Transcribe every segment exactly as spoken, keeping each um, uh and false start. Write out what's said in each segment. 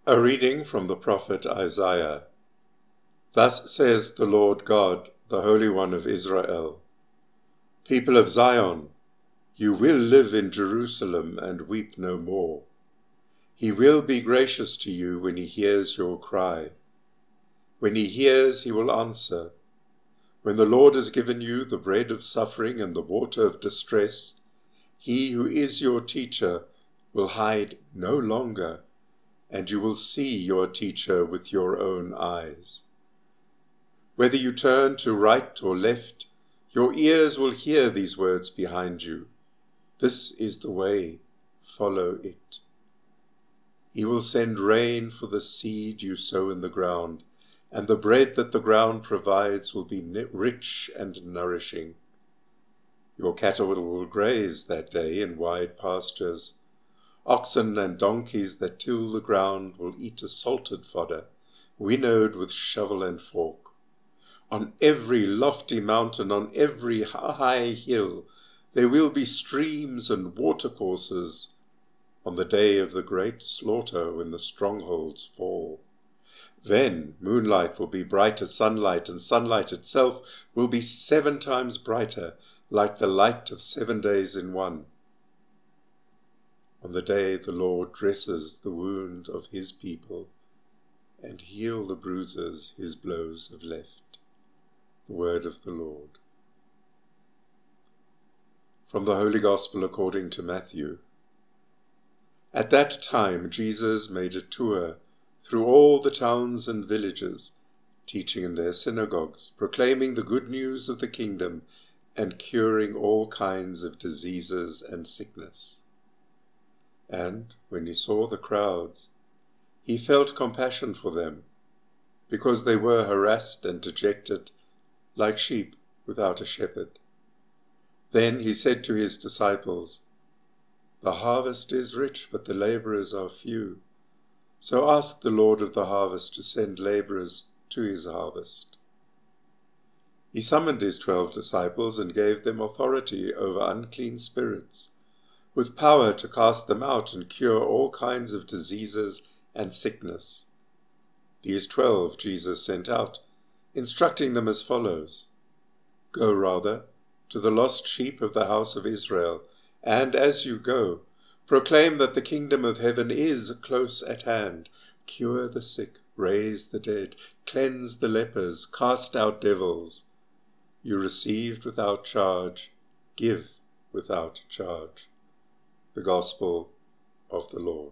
A reading from the prophet Isaiah. Thus says the Lord God, the Holy One of Israel, People of Zion, you will live in Jerusalem and weep no more. He will be gracious to you when he hears your cry. When he hears, he will answer. When the Lord has given you the bread of suffering and the water of distress, he who is your teacher will hide no longer, and you will see your teacher with your own eyes. Whether you turn to right or left, your ears will hear these words behind you. This is the way, follow it. He will send rain for the seed you sow in the ground, and the bread that the ground provides will be rich and nourishing. Your cattle will graze that day in wide pastures. Oxen and donkeys that till the ground will eat a salted fodder, winnowed with shovel and fork. On every lofty mountain, on every high hill, there will be streams and watercourses on the day of the great slaughter when the strongholds fall. Then moonlight will be bright as sunlight, and sunlight itself will be seven times brighter, like the light of seven days in one. On the day the Lord dresses the wound of his people, and heal the bruises his blows have left. The word of the Lord. From the Holy Gospel according to Matthew. At that time Jesus made a tour through all the towns and villages, teaching in their synagogues, proclaiming the good news of the kingdom, and curing all kinds of diseases and sickness. And when he saw the crowds, he felt compassion for them, because they were harassed and dejected, like sheep without a shepherd. Then he said to his disciples, The harvest is rich, but the laborers are few. So ask the Lord of the harvest to send laborers to his harvest. He summoned his twelve disciples and gave them authority over unclean spirits, with power to cast them out and cure all kinds of diseases and sickness. These twelve Jesus sent out, instructing them as follows: Go rather to the lost sheep of the house of Israel, and as you go, proclaim that the kingdom of heaven is close at hand. Cure the sick, raise the dead, cleanse the lepers, cast out devils. You received without charge, give without charge. The Gospel of the Lord.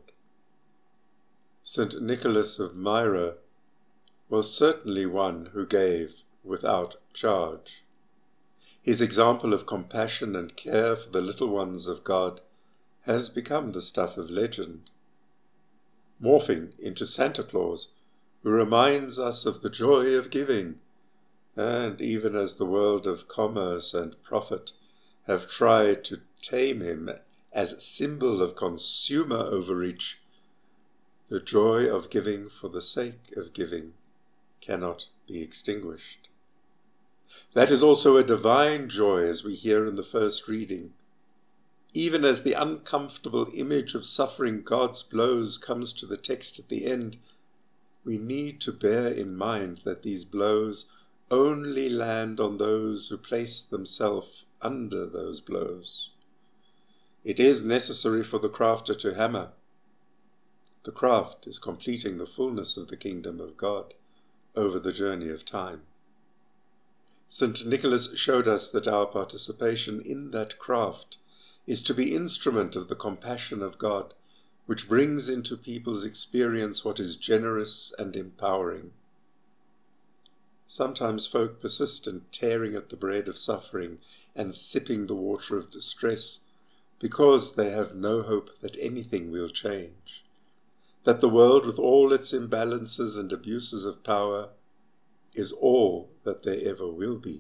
Saint Nicholas of Myra was certainly one who gave without charge. His example of compassion and care for the little ones of God has become the stuff of legend, morphing into Santa Claus, who reminds us of the joy of giving. And even as the world of commerce and profit have tried to tame him as a symbol of consumer overreach, the joy of giving for the sake of giving cannot be extinguished. That is also a divine joy, as we hear in the first reading. Even as the uncomfortable image of suffering God's blows comes to the text at the end, we need to bear in mind that these blows only land on those who place themselves under those blows. It is necessary for the crafter to hammer. The craft is completing the fullness of the kingdom of God over the journey of time. Saint Nicholas showed us that our participation in that craft is to be instrument of the compassion of God, which brings into people's experience what is generous and empowering. Sometimes folk persist in tearing at the bread of suffering and sipping the water of distress, because they have no hope that anything will change, that the world with all its imbalances and abuses of power is all that there ever will be.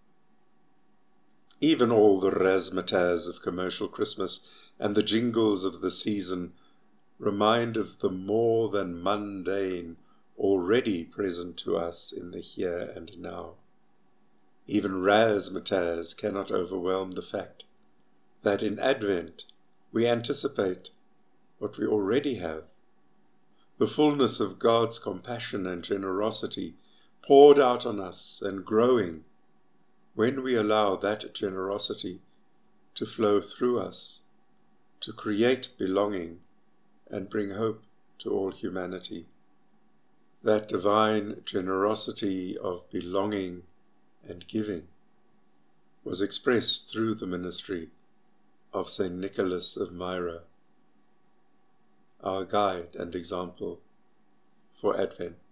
Even all the razzmatazz of commercial Christmas and the jingles of the season remind of the more than mundane already present to us in the here and now. Even razzmatazz cannot overwhelm the fact that in Advent we anticipate what we already have, the fullness of God's compassion and generosity poured out on us and growing when we allow that generosity to flow through us, to create belonging and bring hope to all humanity. That divine generosity of belonging and giving was expressed through the ministry of Saint Nicholas of Myra, our guide and example for Advent.